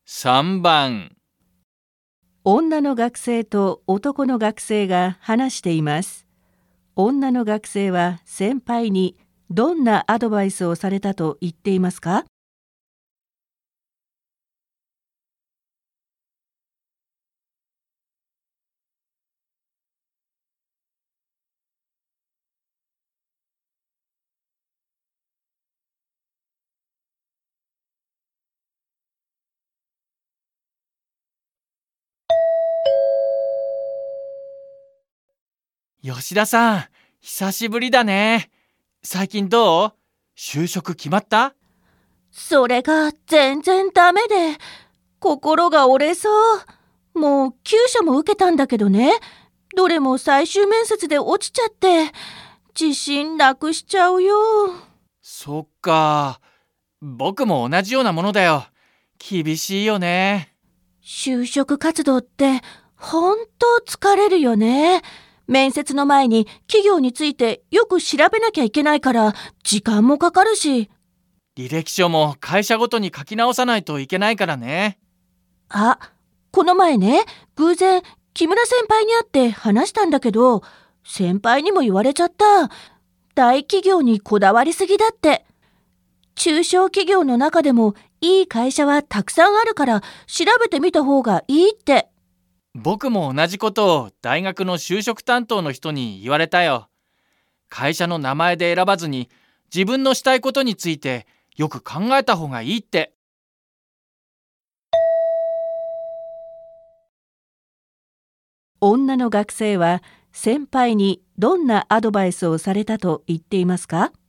3番。 女の学生と男の学生が話しています。女の学生は先輩にどんなアドバイスをされたと言っていますか？ 吉田さん、久しぶりだね。最近どう？就職決まった？ それが全然ダメで、心が折れそう。もう9社も受けたんだけどね、どれも最終面接で落ちちゃって、自信なくしちゃうよ。 そっか。僕も同じようなものだよ。厳しいよね。 就職活動ってほんと疲れるよね。面接の前に企業についてよく調べなきゃいけないから時間もかかるし。 履歴書も会社ごとに書き直さないといけないからね。 あ、この前ね、偶然木村先輩に会って話したんだけど、先輩にも言われちゃった。大企業にこだわりすぎだって。中小企業の中でもいい会社はたくさんあるから調べてみた方がいいって。 僕も同じことを大学の就職担当の人に言われたよ。会社の名前で選ばずに自分のしたいことについてよく考えた方がいいって。 女の学生は先輩にどんなアドバイスをされたと言っていますか？